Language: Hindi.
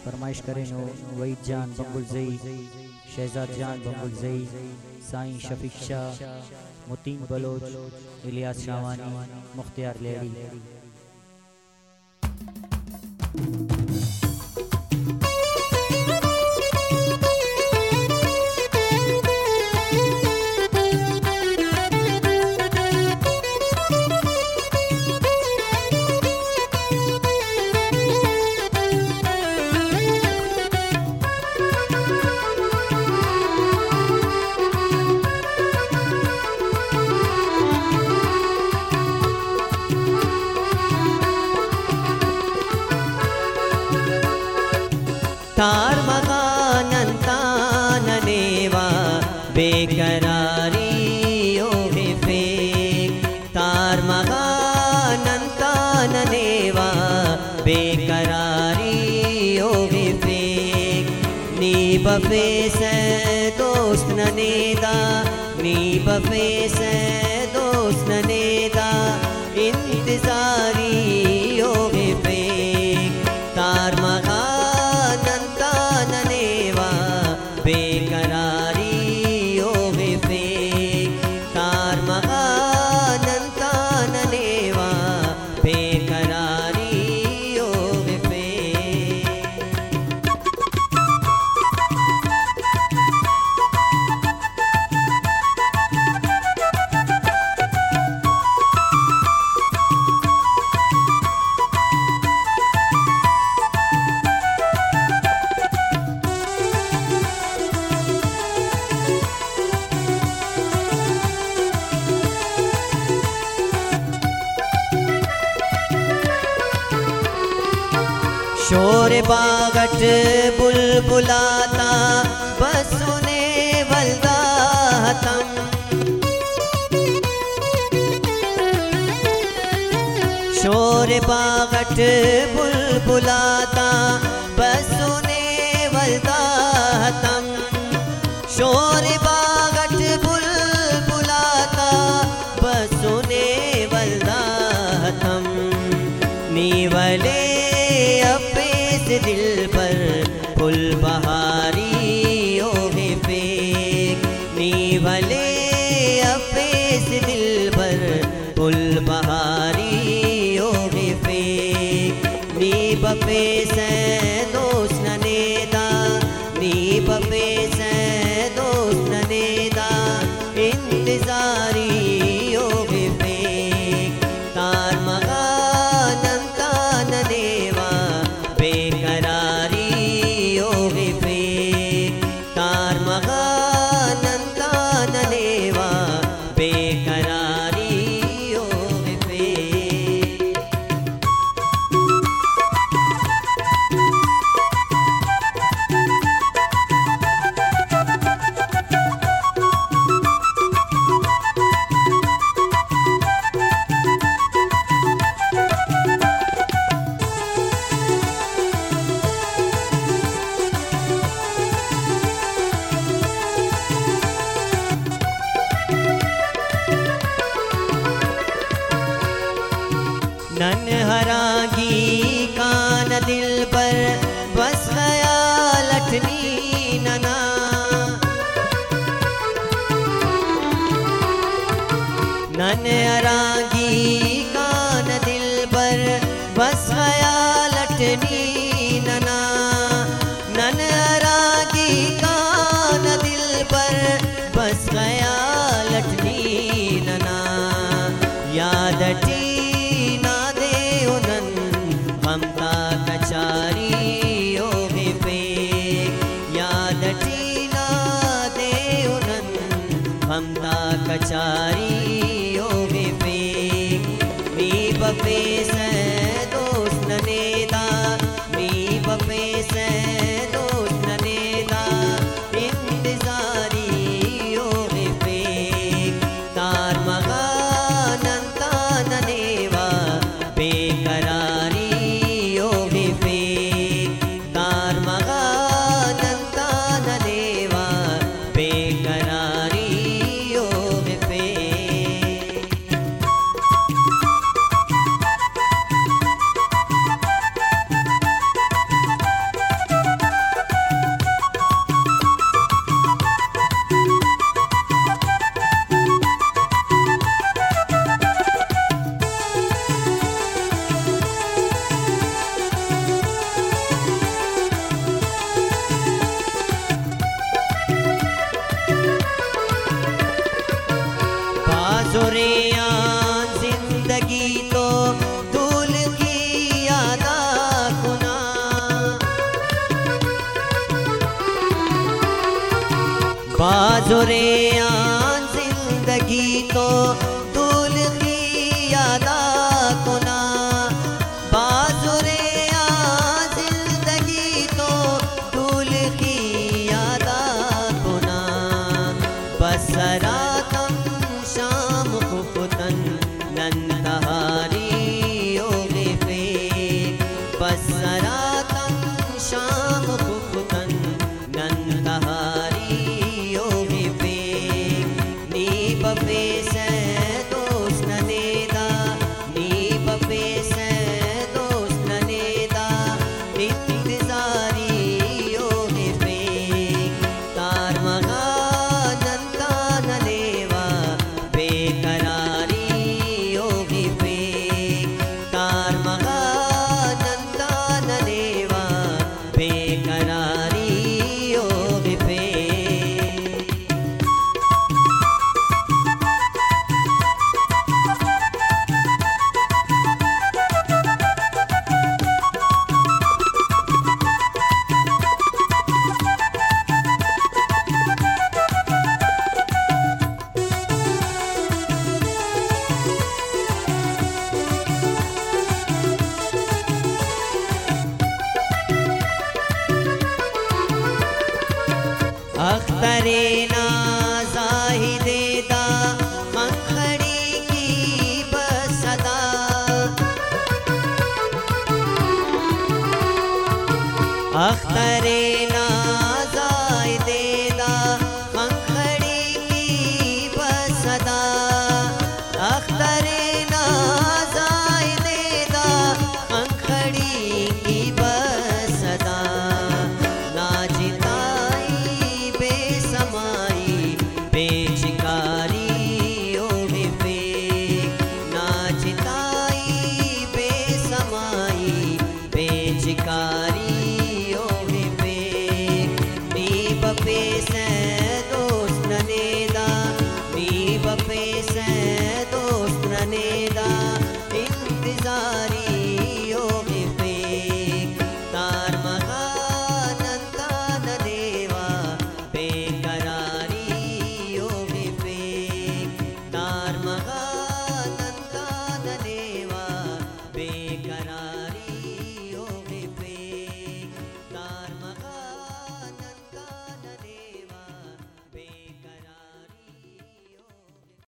फरमाइश करें वहीद जान बंगुल जई, शहजाद जान बंगुल जई, साईं शफीक शाह, मुतीन बलोच, इलियास शावानी, मुख्तियार लेडी। तार मगानंताननेवा बेकरारी ओहे फेक, तार मगानंताननेवा बेकरारी ओहे फेक। नी बफे से दोस्त ननेदा, नी बफे से दोस्त ननेदा, इंतजारी ओहे फेक। तार मगा बेकरारी ओहे फेक, तार मगानंताननेवा बेकरारी ओहे फेक। शोर बागट बुलबुलाता बस सुने वल्दा हतम, शोर बागट बुलबुलाता बस सुने वल्दा हतम, शोर बागट बुलबुलाता बस सुने वल्दा हतम। नीवले दिल पर फुल बहारी ओहे फेक, नी भले अफेस दिल पर फुल बहारी ओहे फेक। नी बफे से दोस्त ननेदा, नी बफे से दोस्त ननेदा, इंतजारी ओहे फेक। तार मगानंताननेवा बेकरारी ओहे फेक, तार मगानंताननेवा बेकरारी ओहे फेक। नन्हरागी कान दिल पर बस ख्याल अठनी नना, नन्हरागी कान दिल पर बस ख्याल अठनी नना, नन्हरागी कान दिल पर बस ख्याल अठनी नना। याद ममता कचारी बाजुरे आन जिंदगी तो दूल की यादा कुना बाजुरे आन जिंदगी तो दूल की यादा कुना बसरातम शाम खुफतन नंदहारी योगे फेक बसरातम शाम खुफतन नंदहारी योगे फेक नी बपे से दोस्त न देदा नी बपे से दोस्त न देदा इंतजारी योगे फेक तार मगा नंता न लेवा बेकरारी योगे फेक तार मगा नंता न लेवा बेकरारी योगे फेक अख्तरे नाज़ाहिदेदा खड़ी की बसदा अख्तरे ना